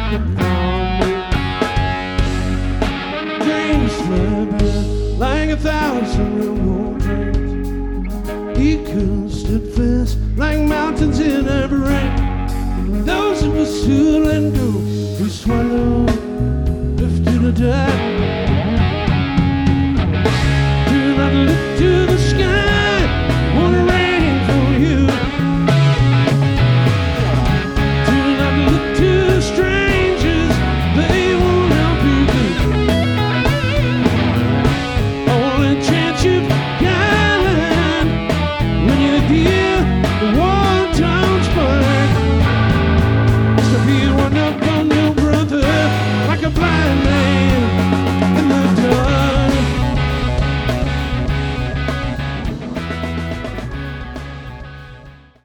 Dreams slip in like 1,000 railroad trains. He could stood fast like mountains in every rain. Those who were still and